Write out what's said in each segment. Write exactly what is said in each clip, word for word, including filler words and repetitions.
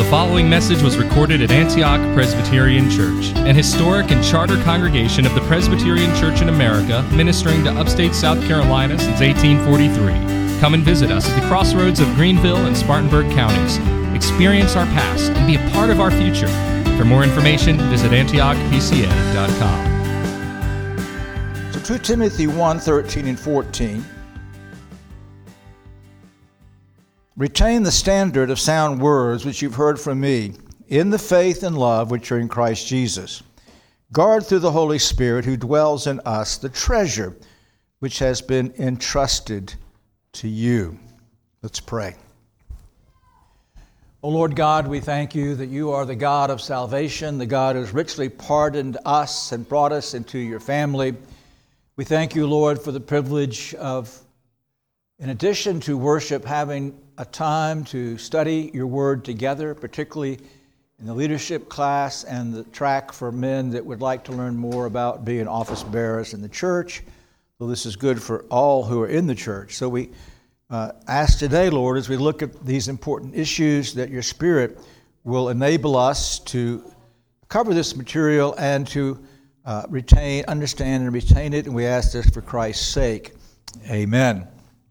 following message was recorded at Antioch Presbyterian Church, an historic and charter congregation of the Presbyterian Church in America, ministering to upstate South Carolina since eighteen forty-three. Come and visit us at the crossroads of Greenville and Spartanburg counties. Experience our past and be a part of our future. For more information, visit antioch p c a dot com. So Second Timothy one, thirteen and fourteen. Retain the standard of sound words which you've heard from me, in the faith and love which are in Christ Jesus. Guard through the Holy Spirit who dwells in us the treasure which has been entrusted to you. Let's pray. O Lord God, we thank you that you are the God of salvation, the God who has richly pardoned us and brought us into your family. We thank you, Lord, for the privilege of, in addition to worship, having a time to study your word together, particularly in the leadership class and the track for men that would like to learn more about being office bearers in the church. Well, this is good for all who are in the church. So we uh, ask today, Lord, as we look at these important issues, that your Spirit will enable us to cover this material and to uh, retain, understand, and retain it. And we ask this for Christ's sake. Amen.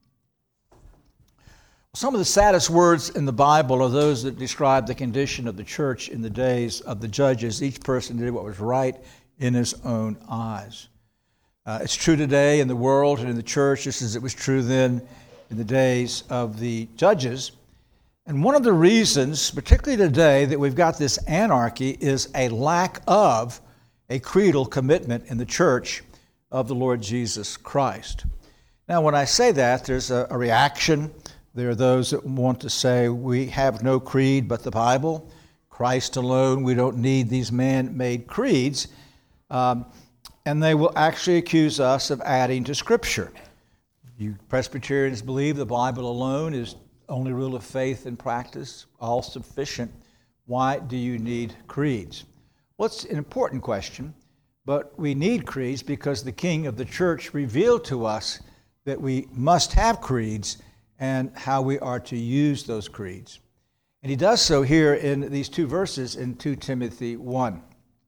Some of the saddest words in the Bible are those that describe the condition of the church in the days of the judges. Each person did what was right in his own eyes. Uh, it's true today in the world and in the church, just as it was true then in the days of the judges. And one of the reasons, particularly today, that we've got this anarchy is a lack of a creedal commitment in the church of the Lord Jesus Christ. Now, when I say that, there's a, a reaction. There are those that want to say we have no creed but the Bible, Christ alone, we don't need these man-made creeds, um, and they will actually accuse us of adding to Scripture. You Presbyterians believe the Bible alone is only rule of faith and practice, all sufficient. Why do you need creeds? Well, it's an important question, but we need creeds because the King of the Church revealed to us that we must have creeds and how we are to use those creeds. And he does so here in these two verses in Second Timothy one.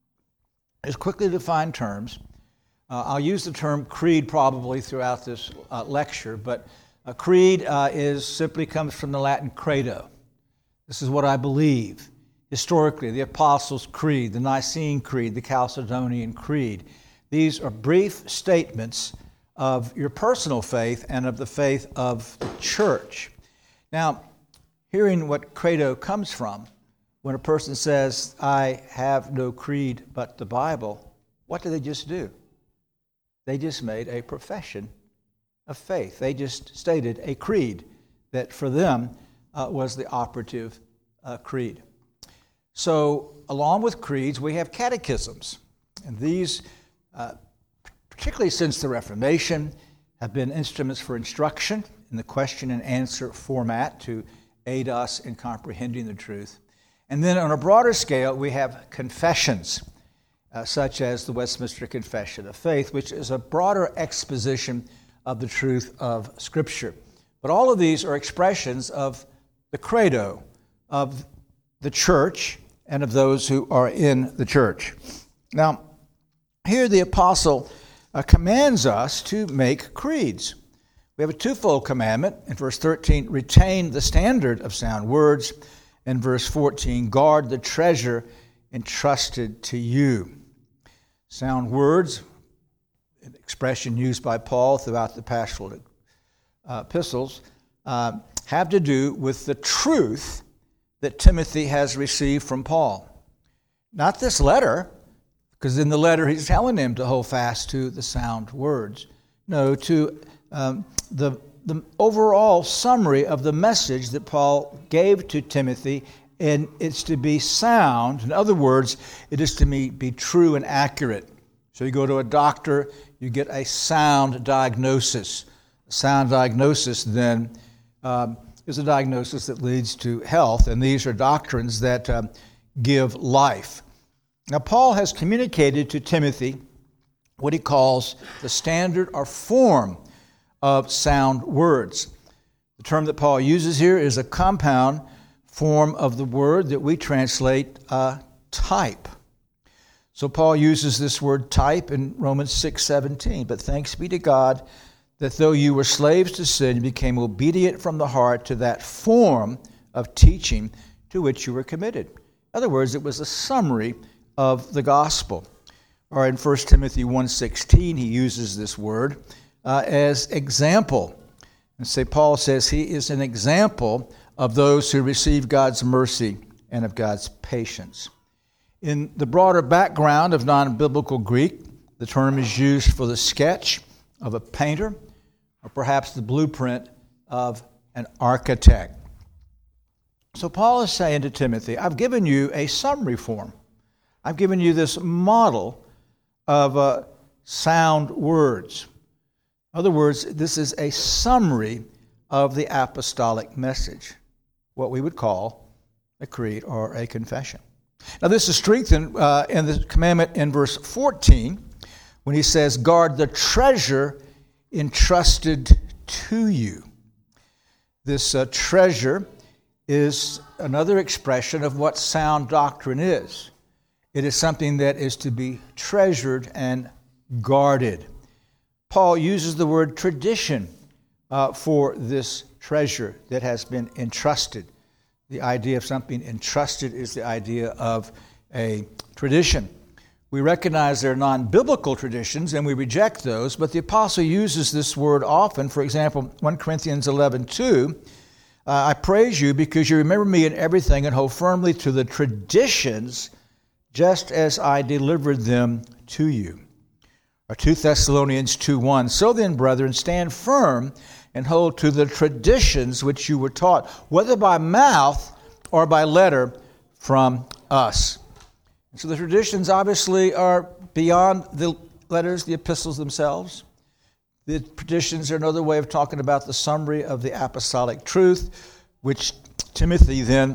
As quickly defined terms, uh, I'll use the term creed probably throughout this uh, lecture, but a creed uh, is simply comes from the Latin credo. This is what I believe. Historically, the Apostles' Creed, the Nicene Creed, the Chalcedonian Creed. These are brief statements of your personal faith and of the faith of the church. Now, hearing what credo comes from, when a person says, I have no creed but the Bible, what do they just do? They just made a profession of faith. They just stated a creed that for them uh, was the operative uh, creed. So, along with creeds, we have catechisms. And these uh, particularly since the Reformation, have been instruments for instruction in the question and answer format to aid us in comprehending the truth. And then on a broader scale, we have confessions, uh, such as the Westminster Confession of Faith, which is a broader exposition of the truth of Scripture. But all of these are expressions of the credo of the church and of those who are in the church. Now, here the apostle Uh, commands us to make creeds. We have a twofold commandment. In verse thirteen, retain the standard of sound words. In verse fourteen, guard the treasure entrusted to you. Sound words, an expression used by Paul throughout the pastoral uh, epistles, uh, have to do with the truth that Timothy has received from Paul. Not this letter, because in the letter he's telling him to hold fast to the sound words. No, to um, the, the overall summary of the message that Paul gave to Timothy, and it's to be sound. In other words, it is to be, be true and accurate. So you go to a doctor, you get a sound diagnosis. A sound diagnosis then um, is a diagnosis that leads to health, and these are doctrines that um, give life. Now, Paul has communicated to Timothy what he calls the standard or form of sound words. The term that Paul uses here is a compound form of the word that we translate uh, type. So Paul uses this word type in Romans six seventeen. But thanks be to God that though you were slaves to sin, you became obedient from the heart to that form of teaching to which you were committed. In other words, it was a summary of the gospel. Or in First Timothy one sixteen, he uses this word uh, as example. And Saint Paul says he is an example of those who receive God's mercy and of God's patience. In the broader background of non-biblical Greek, the term is used for the sketch of a painter or perhaps the blueprint of an architect. So Paul is saying to Timothy, I've given you a summary form. I've given you this model of uh, sound words. In other words, this is a summary of the apostolic message, what we would call a creed or a confession. Now, this is strengthened uh, in the commandment in verse fourteen when he says, guard the treasure entrusted to you. This uh, treasure is another expression of what sound doctrine is. It is something that is to be treasured and guarded. Paul uses the word tradition uh, for this treasure that has been entrusted. The idea of something entrusted is the idea of a tradition. We recognize there are non-biblical traditions, and we reject those, but the apostle uses this word often. For example, First Corinthians eleven two, uh, I praise you because you remember me in everything and hold firmly to the traditions just as I delivered them to you. Or Second Thessalonians two one, so then, brethren, stand firm and hold to the traditions which you were taught, whether by mouth or by letter from us. So the traditions obviously are beyond the letters, the epistles themselves. The traditions are another way of talking about the summary of the apostolic truth, which Timothy then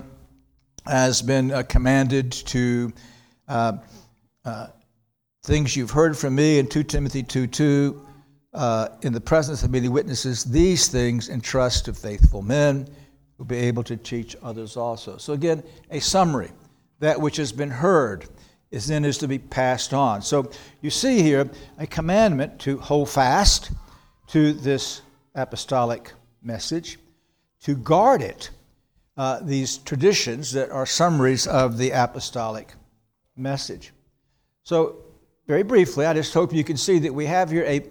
has been uh, commanded to uh, uh, things you've heard from me in Second Timothy two two, uh, in the presence of many witnesses, these things entrust to faithful men who will be able to teach others also. So again, a summary. That which has been heard is then is to be passed on. So you see here a commandment to hold fast to this apostolic message, to guard it, uh, these traditions that are summaries of the apostolic message. So very briefly, I just hope you can see that we have here a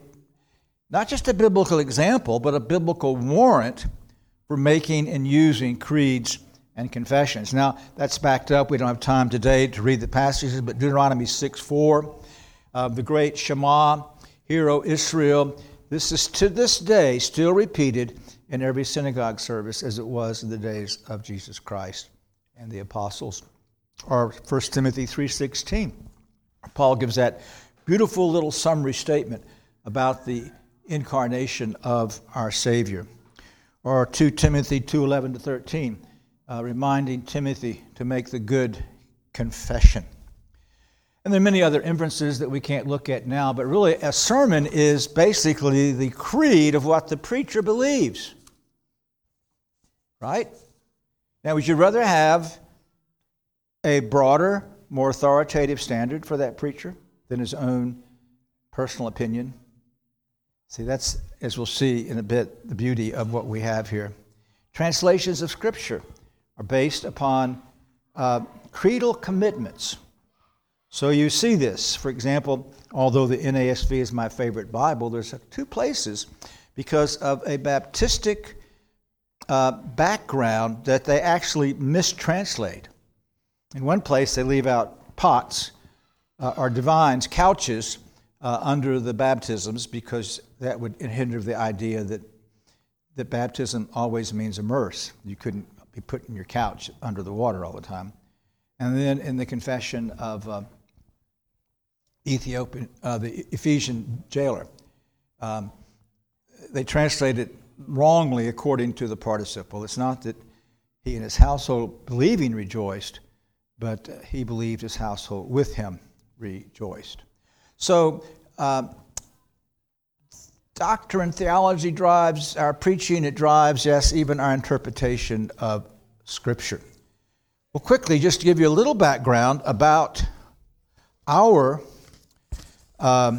not just a biblical example, but a biblical warrant for making and using creeds and confessions. Now, that's backed up. We don't have time today to read the passages, but Deuteronomy six four, uh, the great Shema, Hear, O Israel, this is to this day still repeated in every synagogue service as it was in the days of Jesus Christ and the apostles. Or First Timothy three sixteen. Paul gives that beautiful little summary statement about the incarnation of our Savior. Or Second Timothy two eleven to thirteen. Uh, reminding Timothy to make the good confession. And there are many other inferences that we can't look at now, but really a sermon is basically the creed of what the preacher believes. Right? Now, would you rather have a broader, more authoritative standard for that preacher than his own personal opinion? See, that's, as we'll see in a bit, the beauty of what we have here. Translations of Scripture are based upon uh, creedal commitments. So you see this. For example, although the N A S V is my favorite Bible, there's two places because of a Baptistic uh, background that they actually mistranslate. In one place, they leave out pots uh, or divines, couches uh, under the baptisms because that would hinder the idea that, that baptism always means immerse. You couldn't be putting your couch under the water all the time. And then in the confession of uh, Ethiopian, uh, the Ephesian jailer, um, they translate it wrongly according to the participle. It's not that he and his household believing rejoiced, but uh, he believed his household with him rejoiced. So uh, doctrine, theology drives our preaching. It drives, yes, even our interpretation of Scripture. Well, quickly, just to give you a little background about our um,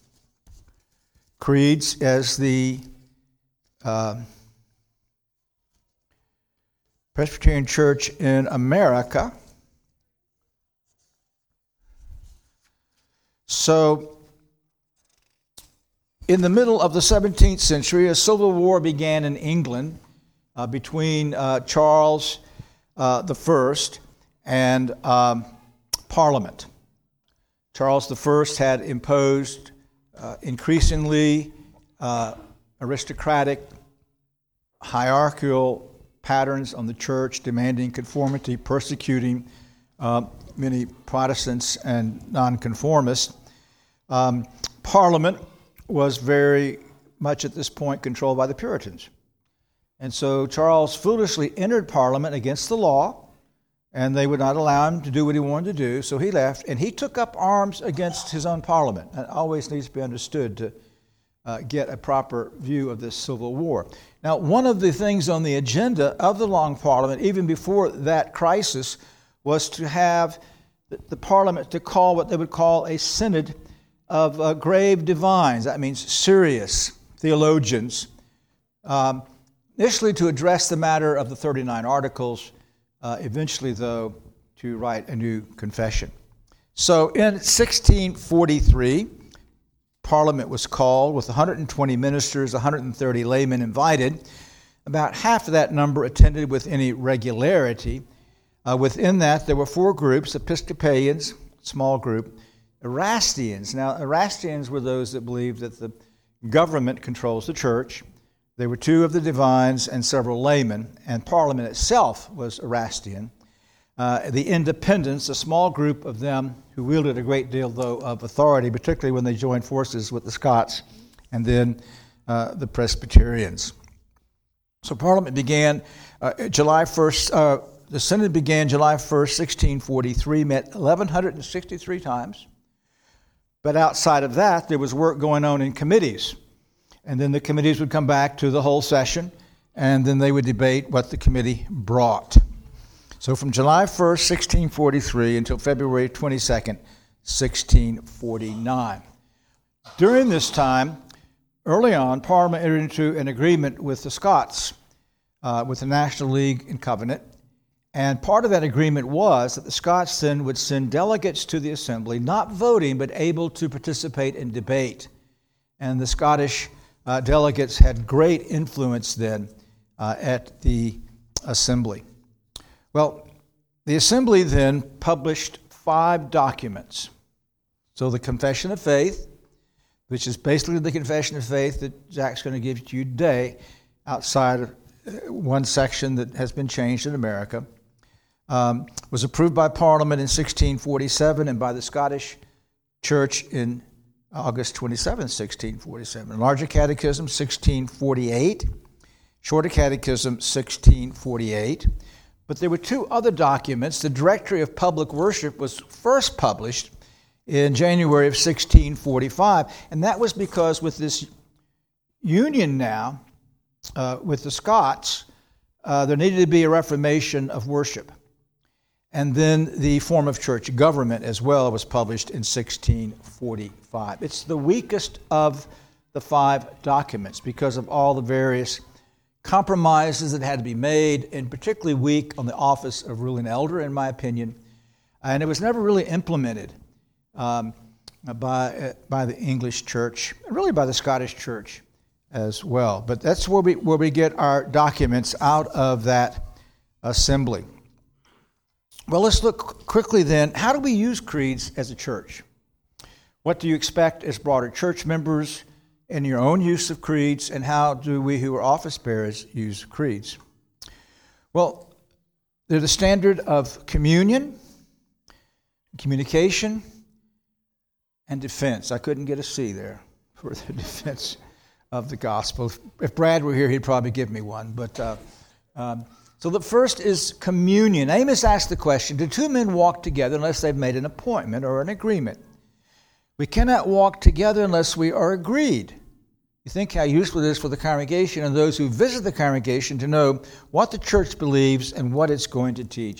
creeds as the uh, Presbyterian Church in America. So, in the middle of the seventeenth century, a civil war began in England uh, between uh, Charles uh, the First and um, Parliament. Charles the First had imposed uh, increasingly uh, aristocratic, hierarchical patterns on the church, demanding conformity, persecuting uh, many Protestants and nonconformists. Um, Parliament was very much at this point controlled by the Puritans. And so Charles foolishly entered Parliament against the law, and they would not allow him to do what he wanted to do, so he left, and he took up arms against his own Parliament. That always needs to be understood to uh, get a proper view of this civil war. Now, one of the things on the agenda of the Long Parliament, even before that crisis, was to have the, the Parliament to call what they would call a synod of uh, grave divines. That means serious theologians, um, initially to address the matter of the thirty-nine Articles, uh, eventually, though, to write a new confession. So in sixteen forty-three, Parliament was called with one hundred twenty ministers, one hundred thirty laymen invited. About half of that number attended with any regularity. Uh, within that, there were four groups: Episcopalians, small group, Erastians. Now, Erastians were those that believed that the government controls the church. There were two of the divines and several laymen, and Parliament itself was Erastian. Uh, the Independents, a small group of them who wielded a great deal, though, of authority, particularly when they joined forces with the Scots, and then uh, the Presbyterians. So Parliament began uh, July first. Uh, the Synod began July first, sixteen forty-three, met eleven sixty-three times. But outside of that, there was work going on in committees. And then the committees would come back to the whole session, and then they would debate what the committee brought. So from July first, sixteen forty-three, until February twenty-second, sixteen forty-nine. During this time, early on, Parliament entered into an agreement with the Scots, uh, with the National League and Covenant. And part of that agreement was that the Scots then would send delegates to the assembly, not voting, but able to participate in debate. And the Scottish uh, delegates had great influence then uh, at the assembly. Well, the assembly then published five documents. So the Confession of Faith, which is basically the Confession of Faith that Zach's going to give to you today, outside of one section that has been changed in America, um, was approved by Parliament in sixteen forty-seven and by the Scottish Church in August twenty-seventh, sixteen forty-seven. Larger Catechism, sixteen forty-eight. Shorter Catechism, sixteen forty-eight. But there were two other documents. The Directory of Public Worship was first published in January of sixteen forty-five, and that was because with this union now, uh, with the Scots, uh, there needed to be a reformation of worship. And then the form of church government as well was published in sixteen forty-five. It's the weakest of the five documents because of all the various compromises that had to be made, and particularly weak on the office of ruling elder, in my opinion. And it was never really implemented um, by, uh, by the English church, and really by the Scottish church as well. But that's where we, where we get our documents out of that assembly. Well, let's look quickly then. How do we use creeds as a church? What do you expect as broader church members in your own use of creeds, and how do we who are office bearers use creeds? Well, they're the standard of communion, communication, and defense. I couldn't get a C there for the defense of the gospel. If Brad were here, he'd probably give me one. But uh, um, so the first is communion. Amos asked the question, do two men walk together unless they've made an appointment or an agreement? We cannot walk together unless we are agreed. You think how useful it is for the congregation and those who visit the congregation to know what the church believes and what it's going to teach.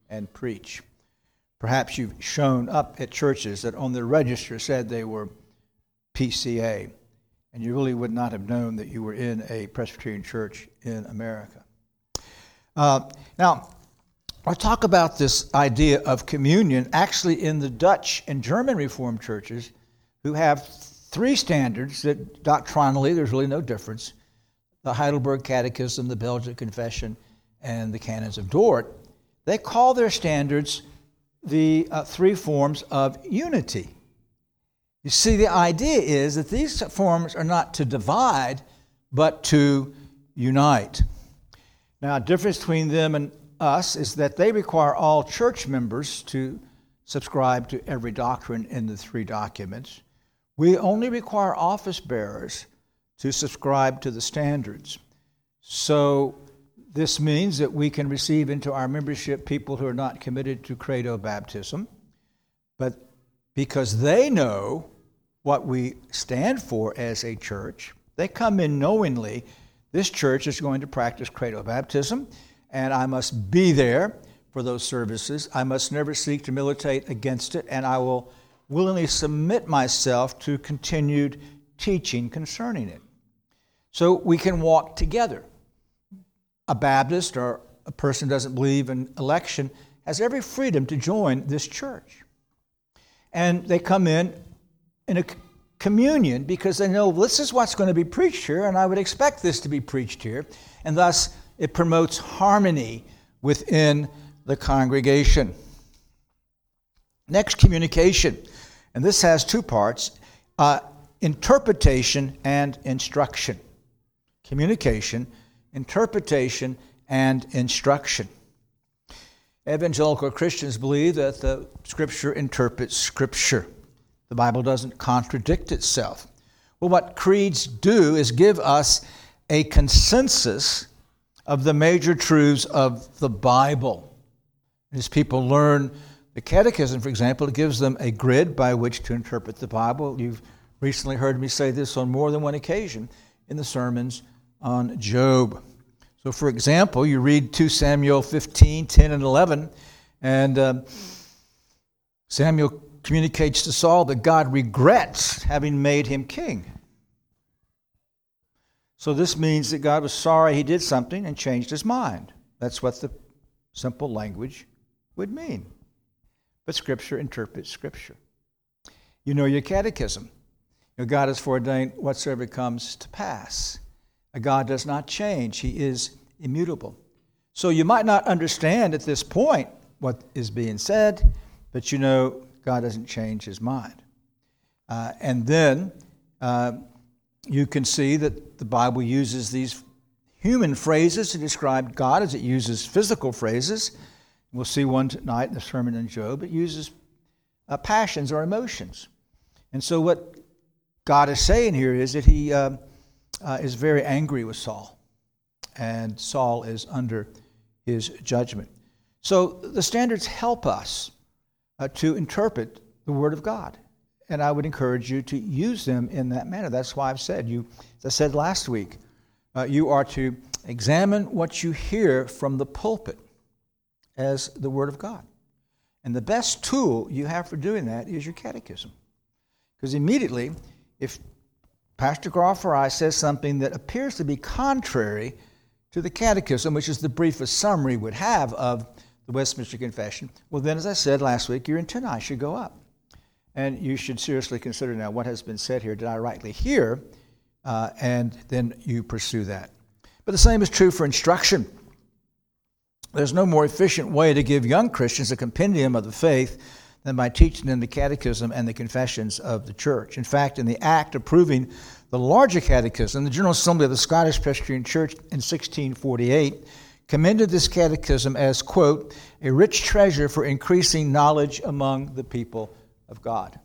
and preach. Perhaps you've shown up at churches that on their register said they were P C A, and you really would not have known that you were in a Presbyterian church in America. Uh, now, I'll talk about this idea of communion actually in the Dutch and German Reformed churches, who have three standards that doctrinally there's really no difference: the Heidelberg Catechism, the Belgic Confession, and the Canons of Dort. They call their standards the uh, three forms of unity. You see, the idea is that these forms are not to divide, but to unite. Now, a difference between them and us is that they require all church members to subscribe to every doctrine in the three documents. We only require office bearers to subscribe to the standards. So this means that we can receive into our membership people who are not committed to credo baptism, but because they know what we stand for as a church, they come in knowingly, this church is going to practice credo baptism, and I must be there for those services. I must never seek to militate against it, and I will willingly submit myself to continued teaching concerning it. So we can walk together. A Baptist or a person who doesn't believe in election has every freedom to join this church. And they come in in a communion because they know this is what's going to be preached here, and I would expect this to be preached here. And thus, it promotes harmony within the congregation. Next, communication. And this has two parts, uh, interpretation and instruction. Communication, interpretation, and instruction. Evangelical Christians believe that the Scripture interprets Scripture. The Bible doesn't contradict itself. Well, what creeds do is give us a consensus of the major truths of the Bible. As people learn the Catechism, for example, it gives them a grid by which to interpret the Bible. You've recently heard me say this on more than one occasion in the sermons on Job. So, for example, you read two Samuel fifteen, ten, and eleven, and uh, Samuel communicates to Saul that God regrets having made him king. So this means that God was sorry he did something and changed his mind. That's what the simple language would mean. But Scripture interprets Scripture. You know your catechism. You know, God has foreordained whatsoever comes to pass. God does not change. He is immutable. So you might not understand at this point what is being said, but you know God doesn't change his mind. Uh, and then uh, you can see that the Bible uses these human phrases to describe God as it uses physical phrases. We'll see one tonight in the sermon on Job. It uses uh, passions or emotions. And so what God is saying here is that he uh, uh, is very angry with Saul. And Saul is under his judgment. So the standards help us uh, to interpret the Word of God. And I would encourage you to use them in that manner. That's why I've said, you, as I said last week, uh, you are to examine what you hear from the pulpit as the Word of God. And the best tool you have for doing that is your catechism. Because immediately, if Pastor Groff or I says something that appears to be contrary to the catechism, which is the briefest summary would have of the Westminster Confession, well then, as I said last week, your antennae should go up. And you should seriously consider now what has been said here. Did I rightly hear? Uh, and then you pursue that. But the same is true for instruction. There's no more efficient way to give young Christians a compendium of the faith than by teaching them the catechism and the confessions of the church. In fact, in the act approving the larger catechism, the General Assembly of the Scottish Presbyterian Church in sixteen forty-eight commended this catechism as, quote, a rich treasure for increasing knowledge among the people of God.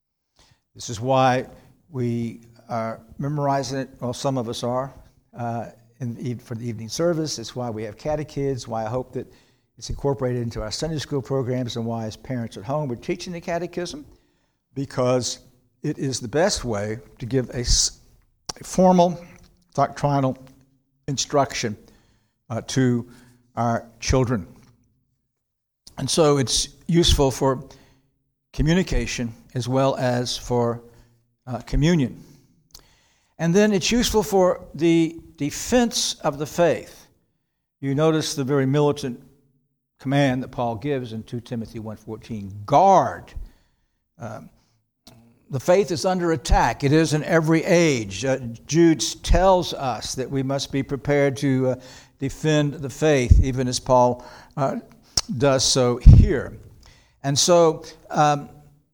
This is why we are memorizing it, well, some of us are, uh, in the, for the evening service. It's why we have catechids, why I hope that it's incorporated into our Sunday school programs, and why as parents at home we're teaching the catechism, because it is the best way to give a, a formal doctrinal instruction uh, to our children. And so it's useful for communication as well as for uh, communion. And then it's useful for the defense of the faith. You notice the very militant command that Paul gives in Second Timothy one fourteen. Guard. Um, the faith is under attack. It is in every age. Uh, Jude tells us that we must be prepared to uh, defend the faith, even as Paul uh, does so here. And so um,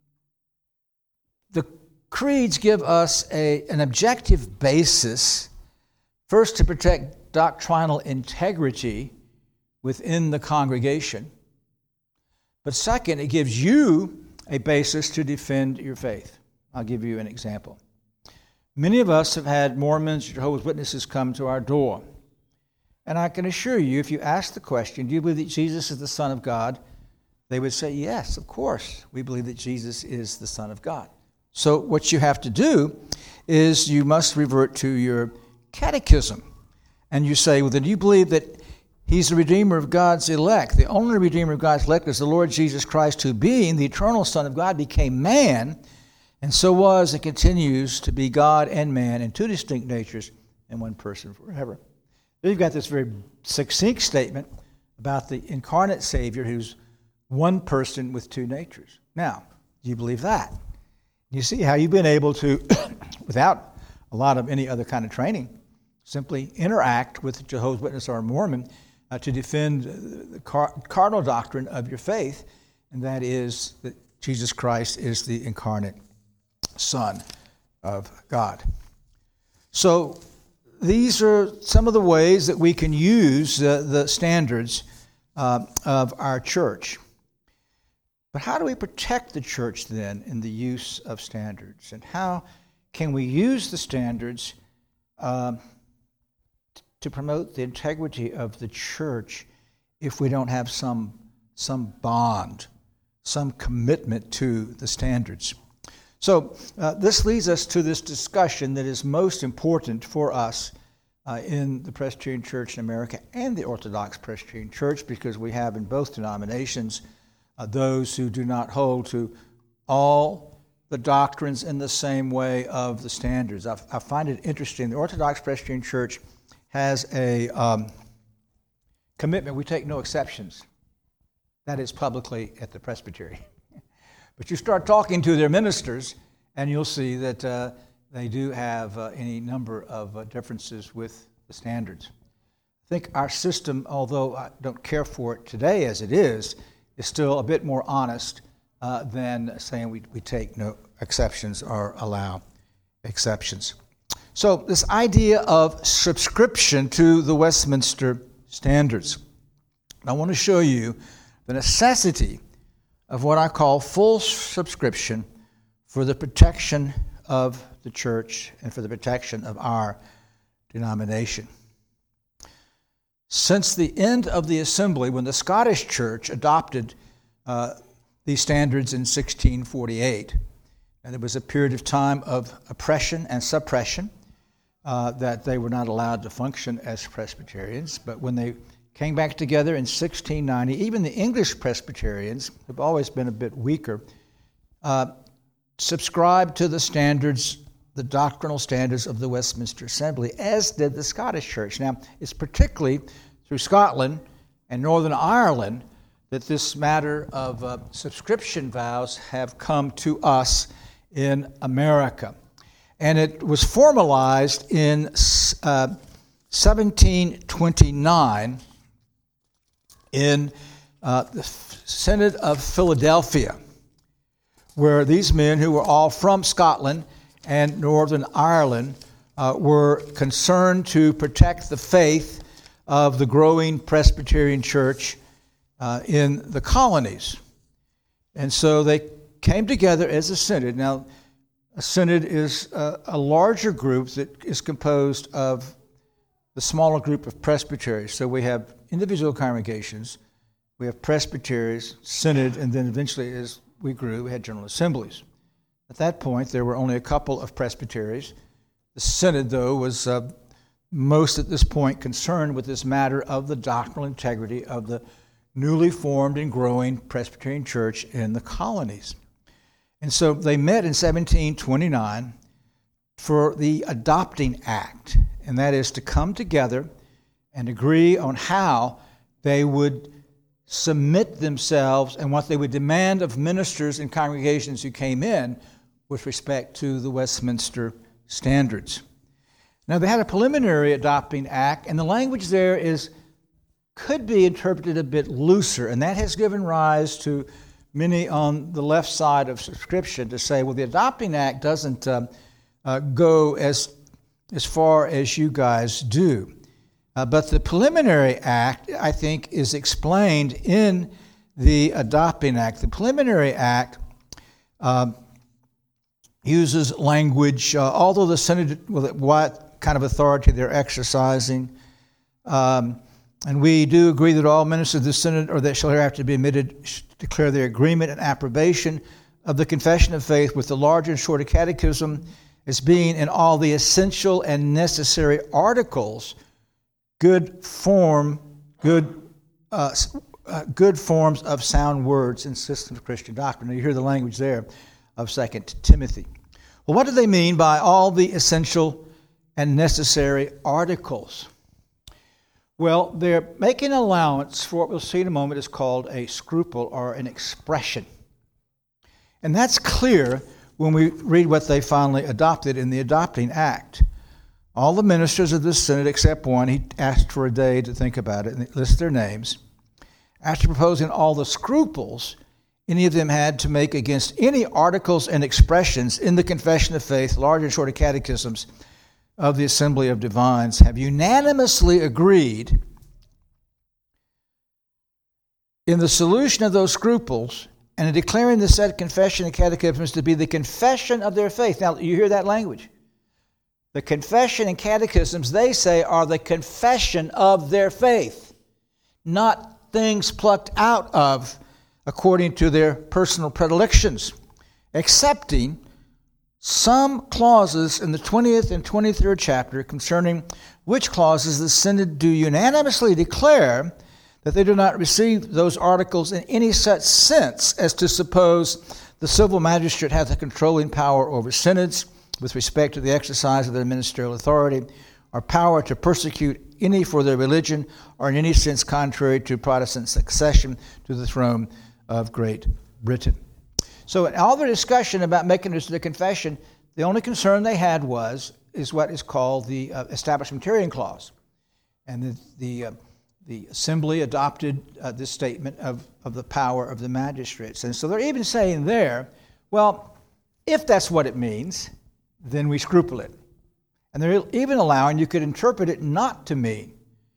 the creeds give us a, an objective basis, first to protect doctrinal integrity within the congregation, but second, it gives you a basis to defend your faith. I'll give you an example. Many of us have had Mormons, Jehovah's Witnesses come to our door. And I can assure you, if you ask the question, do you believe that Jesus is the Son of God? They would say, yes, of course. We believe that Jesus is the Son of God. So what you have to do is you must revert to your catechism. And you say, well, then you believe that He's the Redeemer of God's elect. The only Redeemer of God's elect is the Lord Jesus Christ, who being the eternal Son of God became man, and so was and continues to be God and man in two distinct natures in one person forever. Then you've got this very succinct statement about the incarnate Savior who's one person with two natures. Now, do you believe that? You see how you've been able to, without a lot of any other kind of training, simply interact with Jehovah's Witness or a Mormon uh, to defend the car- cardinal doctrine of your faith, and that is that Jesus Christ is the incarnate Son of God. So these are some of the ways that we can use uh, the standards uh, of our church. But how do we protect the church then in the use of standards? And how can we use the standards uh, to promote the integrity of the church if we don't have some, some bond, some commitment to the standards? So uh, this leads us to this discussion that is most important for us uh, in the Presbyterian Church in America and the Orthodox Presbyterian Church, because we have in both denominations uh, those who do not hold to all the doctrines in the same way of the standards. I, I find it interesting. The Orthodox Presbyterian Church has a um, commitment. We take no exceptions. That is publicly at the presbytery. But you start talking to their ministers, and you'll see that uh, they do have uh, any number of uh, differences with the standards. I think our system, although I don't care for it today as it is, is still a bit more honest uh, than saying we, we take no exceptions or allow exceptions. So this idea of subscription to the Westminster Standards. I want to show you the necessity of what I call full subscription for the protection of the church and for the protection of our denomination. Since the end of the assembly, when the Scottish Church adopted uh, these standards in sixteen forty-eight, and there was a period of time of oppression and suppression, uh, that they were not allowed to function as Presbyterians, but when they came back together in sixteen ninety, even the English Presbyterians, who've always been a bit weaker, uh, subscribed to the standards, the doctrinal standards of the Westminster Assembly, as did the Scottish Church. Now, it's particularly through Scotland and Northern Ireland that this matter of uh, subscription vows have come to us in America. And it was formalized in uh, seventeen twenty-nine in uh, the Synod of Philadelphia, where these men who were all from Scotland and Northern Ireland uh, were concerned to protect the faith of the growing Presbyterian Church uh, in the colonies. And so they came together as a synod. Now, a synod is a, a larger group that is composed of the smaller group of presbyteries. So we have individual congregations, we have presbyteries, synod, and then eventually as we grew, we had general assemblies. At that point, there were only a couple of presbyteries. The synod, though, was uh, most at this point concerned with this matter of the doctrinal integrity of the newly formed and growing Presbyterian church in the colonies. And so they met in seventeen twenty-nine for the Adopting Act, and that is to come together and agree on how they would submit themselves and what they would demand of ministers and congregations who came in with respect to the Westminster standards. Now, they had a preliminary Adopting Act, and the language there is could be interpreted a bit looser, and that has given rise to many on the left side of subscription to say, well, the Adopting Act doesn't uh, uh, go as, as far as you guys do. Uh, but the Preliminary Act, I think, is explained in the Adopting Act. The Preliminary Act uh, uses language, uh, although the Synod, well, what kind of authority they're exercising, um, and we do agree that all ministers of the Synod, or that shall hereafter be admitted, declare their agreement and approbation of the Confession of Faith with the larger and shorter catechism as being in all the essential and necessary articles good form, good, uh, uh, good forms of sound words and systems of Christian doctrine. Now you hear the language there of Second Timothy. Well, what do they mean by all the essential and necessary articles? Well, they're making allowance for what we'll see in a moment is called a scruple or an expression. And that's clear when we read what they finally adopted in the Adopting Act. All the ministers of the Synod, except one, he asked for a day to think about it and list their names. After proposing all the scruples any of them had to make against any articles and expressions in the Confession of Faith, larger and shorter catechisms of the Assembly of Divines, have unanimously agreed in the solution of those scruples and in declaring the said confession and catechisms to be the confession of their faith. Now, you hear that language. The confession and catechisms, they say, are the confession of their faith, not things plucked out of according to their personal predilections, excepting some clauses in the twentieth and twenty-third chapter concerning which clauses the Synod do unanimously declare that they do not receive those articles in any such sense as to suppose the civil magistrate hath a controlling power over synods with respect to the exercise of their ministerial authority, or power to persecute any for their religion, or in any sense contrary to Protestant succession to the throne of Great Britain. So in all the discussion about making this the confession, the only concern they had was is what is called the uh, Establishmentarian Clause. And the the, uh, the Assembly adopted uh, this statement of, of the power of the magistrates. And so they're even saying there, well, if that's what it means, then we scruple it. And they're even allowing you could interpret it not to mean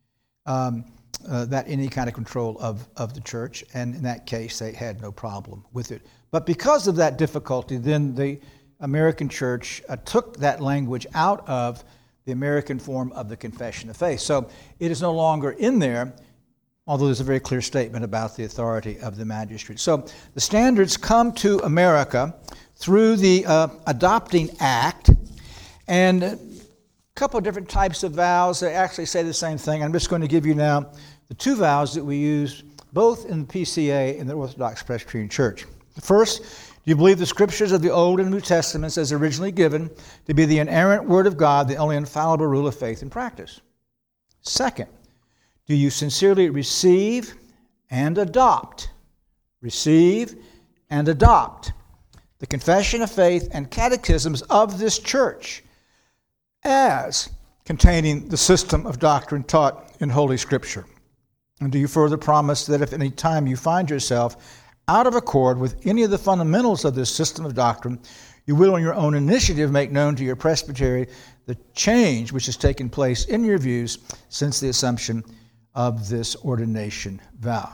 um, uh, that any kind of control of, of the church, and in that case they had no problem with it. But because of that difficulty, then the American church uh, took that language out of the American form of the Confession of Faith. So it is no longer in there, although there's a very clear statement about the authority of the magistrate. So the standards come to America through the uh, Adopting Act, and a couple of different types of vows. They actually say the same thing. I'm just going to give you now the two vows that we use both in the P C A and the Orthodox Presbyterian Church. First, do you believe the Scriptures of the Old and New Testaments as originally given to be the inerrant Word of God, the only infallible rule of faith and practice? Second, do you sincerely receive and adopt, receive and adopt the Confession of Faith and catechisms of this church as containing the system of doctrine taught in Holy Scripture? And do you further promise that if at any time you find yourself out of accord with any of the fundamentals of this system of doctrine, you will on your own initiative make known to your presbytery the change which has taken place in your views since the assumption of this ordination vow?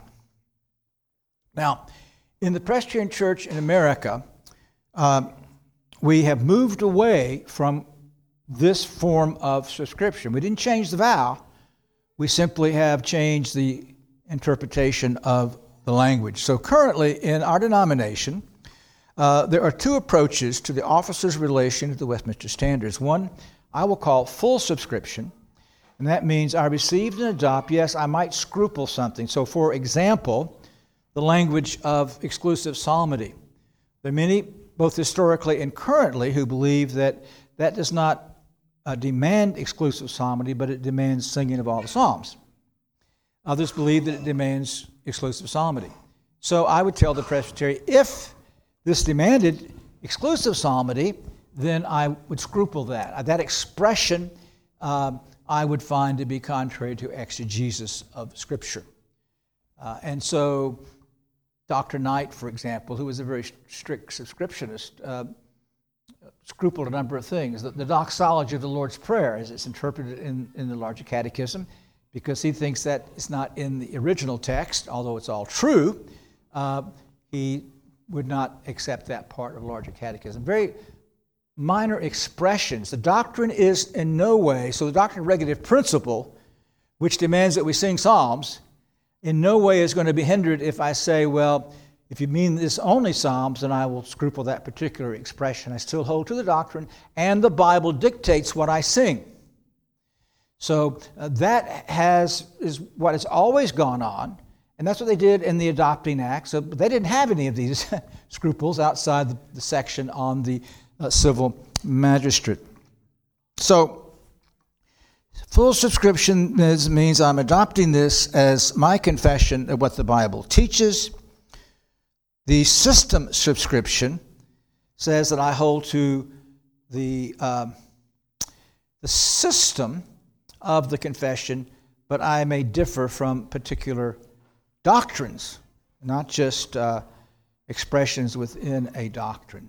Now, in the Presbyterian Church in America, uh, we have moved away from this form of subscription. We didn't change the vow. We simply have changed the interpretation of the language. So currently in our denomination, uh, there are two approaches to the officer's relation to the Westminster Standards. One I will call full subscription, And that means I received and adopt. Yes, I might scruple something. So, for example, the language of exclusive psalmody. There are many, both historically and currently, who believe that that does not uh, demand exclusive psalmody, but it demands singing of all the psalms. Others believe that it demands exclusive psalmody. So I would tell the presbytery, if this demanded exclusive psalmody, then I would scruple that. That expression um, I would find to be contrary to exegesis of Scripture. Uh, and so Doctor Knight, for example, who was a very strict subscriptionist, uh, scrupled a number of things. The, the doxology of the Lord's Prayer, as it's interpreted in, in the larger catechism, because he thinks that it's not in the original text, although it's all true, uh, he would not accept that part of larger catechism. Very minor expressions. The doctrine is in no way, so the doctrine of regulative principle, which demands that we sing psalms, in no way is going to be hindered if I say, well, if you mean this only psalms, then I will scruple that particular expression. I still hold to the doctrine, and the Bible dictates what I sing. So uh, that has is what has always gone on, and that's what they did in the Adopting Act. So they didn't have any of these scruples outside the, the section on the uh, civil magistrate. So full subscription is, means I'm adopting this as my confession of what the Bible teaches. The system subscription says that I hold to the uh, the system of the confession, but I may differ from particular doctrines, not just uh, expressions within a doctrine.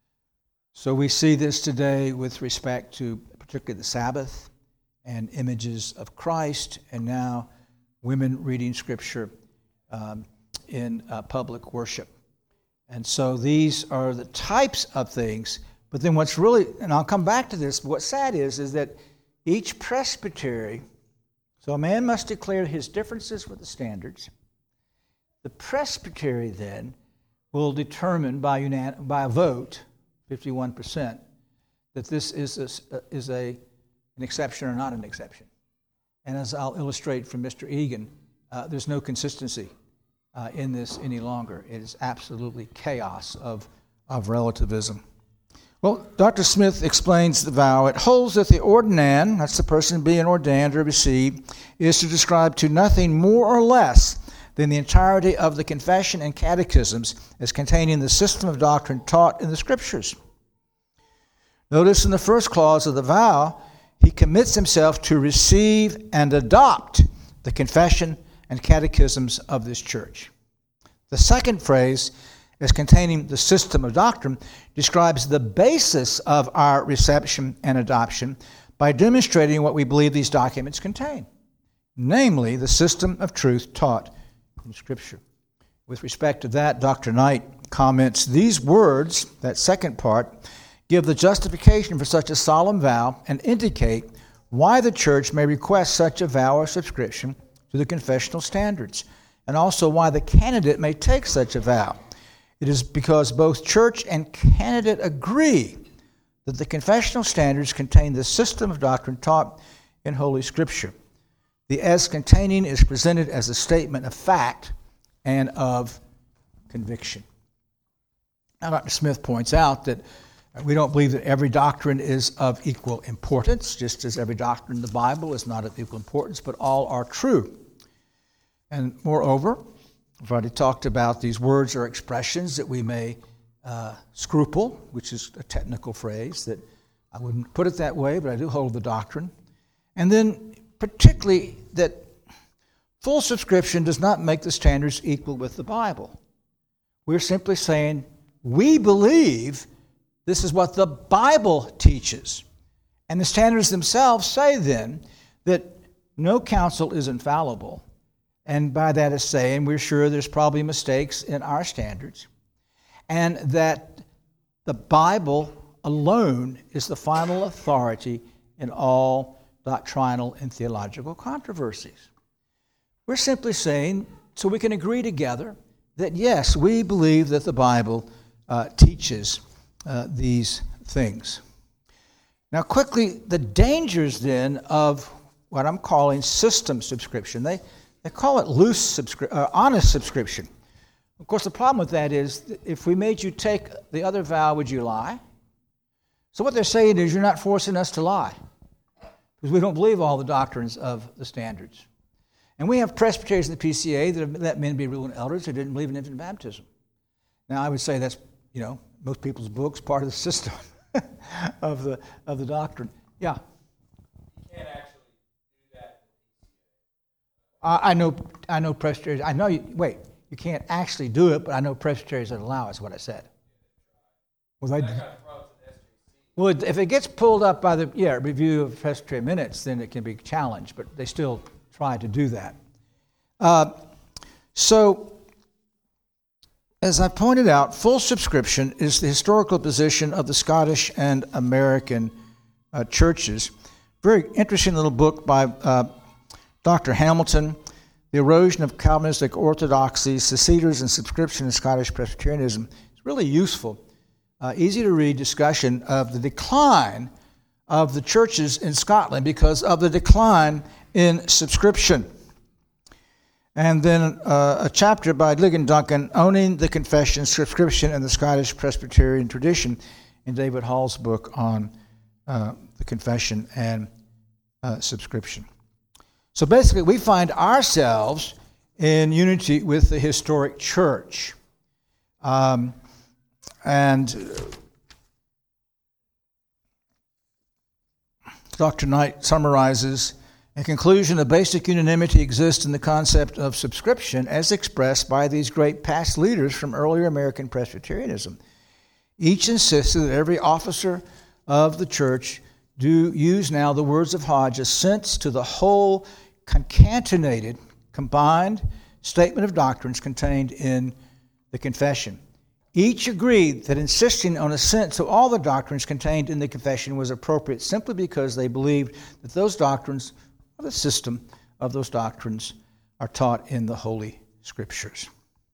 So we see this today with respect to particularly the Sabbath and images of Christ, and now women reading Scripture um, in uh, public worship. And so these are the types of things, but then what's really, and I'll come back to this, what's sad is, is that each presbytery, so a man must declare his differences with the standards. The presbytery then will determine by unan- by a vote, fifty-one percent, that this is a, is a an exception or not an exception. And as I'll illustrate from Mister Egan, uh, there's no consistency uh, in this any longer. It is absolutely chaos of, of relativism. Well, Doctor Smith explains the vow. It holds that the ordinand, that's the person being ordained or received, is to describe to nothing more or less than the entirety of the confession and catechisms as containing the system of doctrine taught in the Scriptures. Notice in the first clause of the vow, he commits himself to receive and adopt the confession and catechisms of this church. The second phrase, as containing the system of doctrine, describes the basis of our reception and adoption by demonstrating what we believe these documents contain, namely the system of truth taught in Scripture. With respect to that, Doctor Knight comments, these words, that second part, give the justification for such a solemn vow and indicate why the church may request such a vow or subscription to the confessional standards, and also why the candidate may take such a vow. It is because both church and candidate agree that the confessional standards contain the system of doctrine taught in Holy Scripture. The as containing is presented as a statement of fact and of conviction. Now, Doctor Smith points out that we don't believe that every doctrine is of equal importance, just as every doctrine in the Bible is not of equal importance, but all are true. And moreover, I've already talked about these words or expressions that we may uh, scruple, which is a technical phrase that I wouldn't put it that way, but I do hold the doctrine. And then particularly that full subscription does not make the standards equal with the Bible. We're simply saying we believe this is what the Bible teaches. And the standards themselves say then that no counsel is infallible. And by that is saying we're sure there's probably mistakes in our standards. And that the Bible alone is the final authority in all doctrinal and theological controversies. We're simply saying, so we can agree together, that yes, we believe that the Bible uh, teaches uh, these things. Now quickly, the dangers then of what I'm calling system subscription. They they call it loose subscri- uh, honest subscription. Of course, the problem with that is that if we made you take the other vow, would you lie? So what they're saying is you're not forcing us to lie because we don't believe all the doctrines of the standards. And we have Presbyterians in the P C A that have let men be ruling elders who didn't believe in infant baptism. Now, I would say that's, you know, most people's books, part of the system of the of the doctrine. Yeah. You can't actually do that. I, I know. I know Presbyterians. I know. You, wait, you can't actually do it, but I know Presbyterians that allow. Is what I said. Well, they, well, if it gets pulled up by the yeah review of Presbyterian minutes, then it can be challenged. But they still try to do that. Uh, so. As I pointed out, full subscription is the historical position of the Scottish and American uh, churches. Very interesting little book by uh, Doctor Hamilton, The Erosion of Calvinistic Orthodoxy, Seceders and Subscription in Scottish Presbyterianism. It's really useful, uh, easy to read discussion of the decline of the churches in Scotland because of the decline in subscription. And then uh, a chapter by Ligon Duncan, Owning the Confession, Subscription, and the Scottish Presbyterian Tradition, in David Hall's book on uh, the confession and uh, subscription. So basically, we find ourselves in unity with the historic church. Um, and Doctor Knight summarizes, in conclusion, a basic unanimity exists in the concept of subscription as expressed by these great past leaders from earlier American Presbyterianism. Each insisted that every officer of the church do use now the words of Hodge, assents to the whole concatenated, combined statement of doctrines contained in the confession. Each agreed that insisting on assent to all the doctrines contained in the confession was appropriate simply because they believed that those doctrines, or the system of those doctrines, are taught in the Holy Scriptures.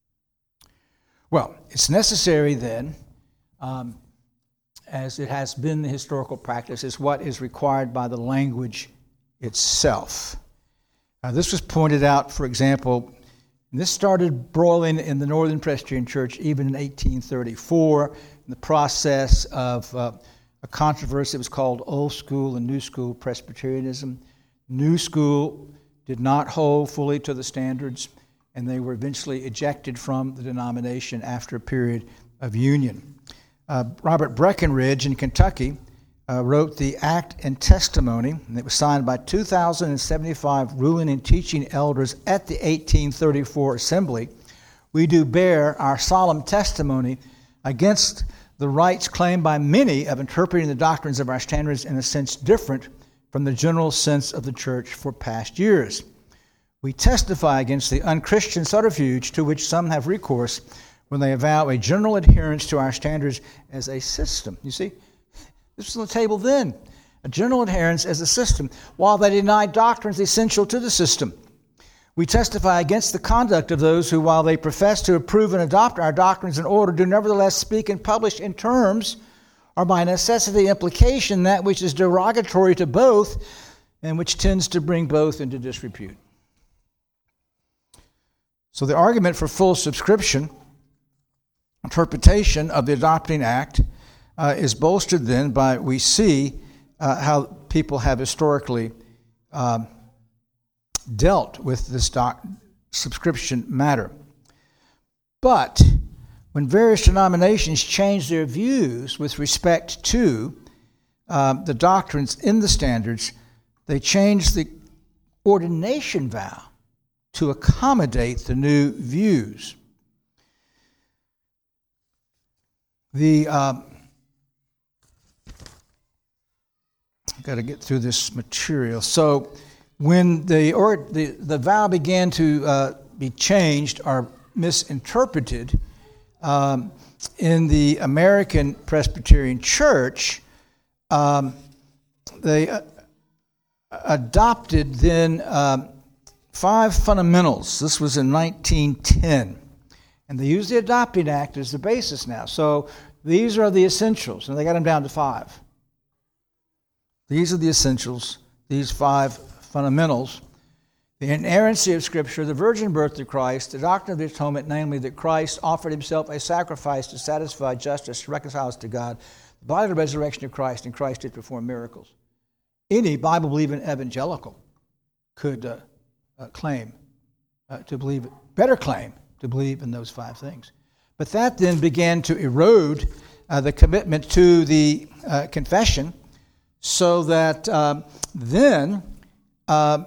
Well, it's necessary then, um, as it has been the historical practice, is what is required by the language itself. Uh, this was pointed out, for example, and this started broiling in the Northern Presbyterian Church even in eighteen thirty-four, in the process of uh, a controversy that was called Old School and New School Presbyterianism. New School did not hold fully to the standards, and they were eventually ejected from the denomination after a period of union. Uh, Robert Breckinridge in Kentucky uh, wrote the Act and Testimony, and it was signed by two thousand seventy-five ruling and teaching elders at the eighteen thirty-four assembly. We do bear our solemn testimony against the rights claimed by many of interpreting the doctrines of our standards in a sense different from the general sense of the church for past years. We testify against the unchristian subterfuge to which some have recourse when they avow a general adherence to our standards as a system. You see, this was on the table then. A general adherence as a system, while they deny doctrines essential to the system. We testify against the conduct of those who, while they profess to approve and adopt our doctrines and order, do nevertheless speak and publish in terms or by necessity implication that which is derogatory to both and which tends to bring both into disrepute. So the argument for full subscription, interpretation of the Adopting Act, uh, is bolstered then by, we see uh, how people have historically um, dealt with this doc- subscription matter. But when various denominations change their views with respect to uh, the doctrines in the standards, they change the ordination vow to accommodate the new views. The um, I've got to get through this material. So when the or the, the vow began to uh, be changed or misinterpreted um, in the American Presbyterian Church, um, they uh, adopted then um, five fundamentals. This was in nineteen ten. And they used the Adopting Act as the basis now. So these are the essentials, and they got them down to five. These are the essentials, these five fundamentals: the inerrancy of Scripture, the virgin birth of Christ, the doctrine of the atonement, namely that Christ offered himself a sacrifice to satisfy justice, to reconcile us to God, the bodily resurrection of Christ, and Christ did perform miracles. Any Bible-believing evangelical could uh, uh, claim uh, to believe, better claim to believe in those five things. But that then began to erode uh, the commitment to the uh, confession, so that um, then uh,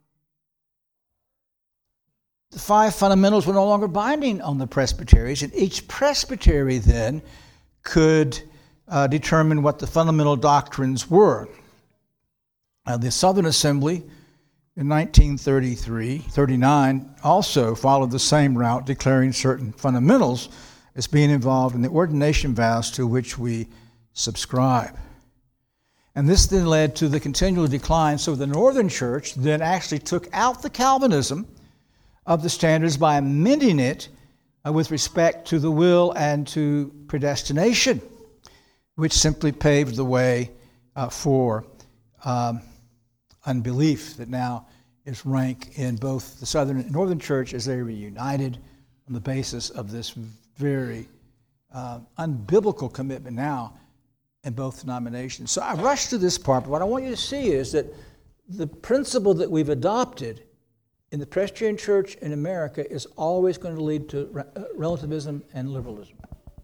the five fundamentals were no longer binding on the presbyteries, and each presbytery then could uh, determine what the fundamental doctrines were. Uh, the Southern Assembly in nineteen thirty-three thirty-nine also followed the same route, declaring certain fundamentals as being involved in the ordination vows to which we subscribe. And this then led to the continual decline. So the Northern Church then actually took out the Calvinism of the standards by amending it uh, with respect to the will and to predestination, which simply paved the way uh, for um, unbelief that now is rank in both the Southern and Northern Church as they were united on the basis of this very uh, unbiblical commitment now in both denominations. So I rushed through this part, but what I want you to see is that the principle that we've adopted in the Presbyterian Church in America is always going to lead to re- uh, relativism and liberalism.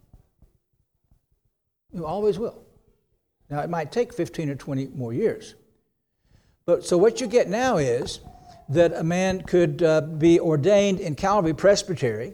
It always will. Now, it might take fifteen or twenty more years. But so what you get now is that a man could uh, be ordained in Calvary Presbytery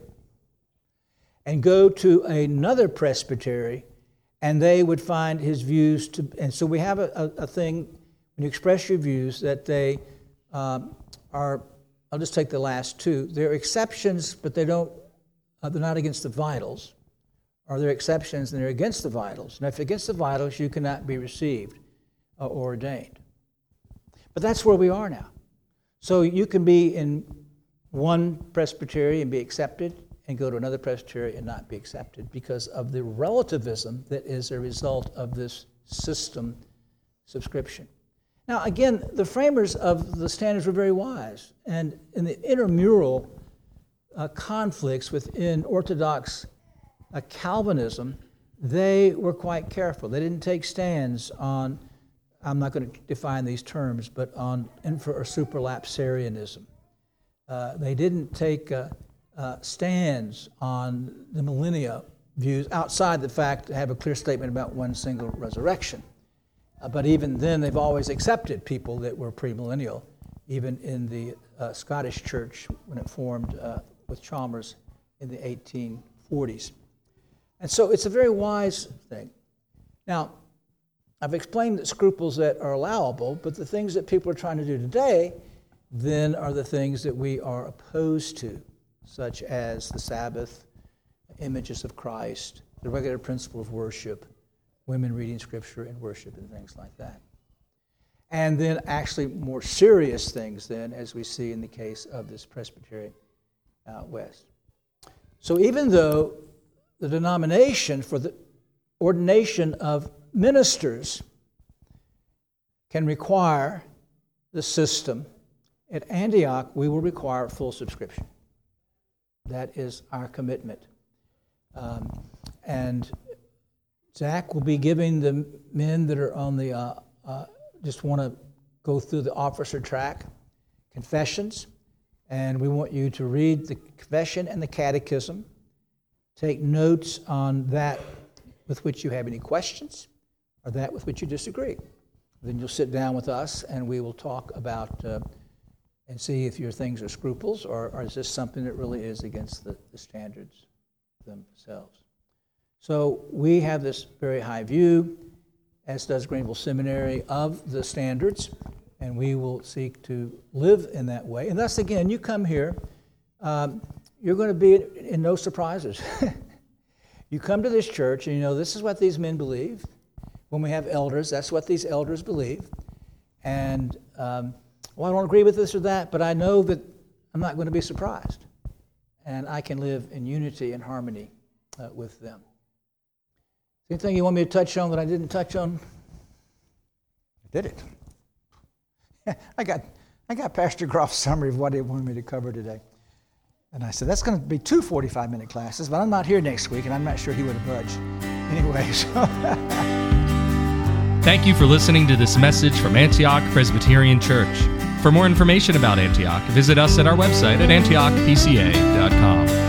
and go to another presbytery, and they would find his views to, and so we have a, a, a thing, when you express your views, that they um, are, I'll just take the last two, they're exceptions, but they don't, uh, they're not against the vitals, or they're exceptions and they're against the vitals. Now, if against the vitals, you cannot be received uh, or ordained. But that's where we are now. So you can be in one presbytery and be accepted, and go to another presbytery and not be accepted because of the relativism that is a result of this system subscription. Now, again, the framers of the standards were very wise, and in the intramural uh, conflicts within Orthodox uh, Calvinism, they were quite careful. They didn't take stands on, I'm not going to define these terms, but on infra or supralapsarianism. Uh, they didn't take uh, uh, stands on the millennia views outside the fact to have a clear statement about one single resurrection. Uh, but even then, they've always accepted people that were premillennial, even in the uh, Scottish Church when it formed uh, with Chalmers in the eighteen forties. And so it's a very wise thing. Now, I've explained the scruples that are allowable, but the things that people are trying to do today then are the things that we are opposed to, such as the Sabbath, images of Christ, the regular principle of worship, women reading Scripture and worship and things like that. And then actually more serious things then, as we see in the case of this Presbyterian out west. So even though the denomination for the ordination of ministers can require the system, at Antioch we will require full subscription. That is our commitment. Um, and Zach will be giving the men that are on the, uh, uh, just want to go through the officer track, confessions, and we want you to read the confession and the catechism, take notes on that with which you have any questions, or that with which you disagree. Then you'll sit down with us and we will talk about uh, and see if your things are scruples or, or is this something that really is against the, the standards themselves. So we have this very high view, as does Greenville Seminary, of the standards, and we will seek to live in that way. And thus, again, you come here, um, you're going to be in, in no surprises. You come to this church and you know this is what these men believe. When we have elders, that's what these elders believe. And um, well, I don't agree with this or that, but I know that I'm not going to be surprised. And I can live in unity and harmony uh, with them. Anything you want me to touch on that I didn't touch on? I did it. I got I got Pastor Groff's summary of what he wanted me to cover today. And I said, that's going to be two forty-five minute classes, but I'm not here next week, and I'm not sure he would have budged. Anyway, so... Thank you for listening to this message from Antioch Presbyterian Church. For more information about Antioch, visit us at our website at antioch p c a dot com.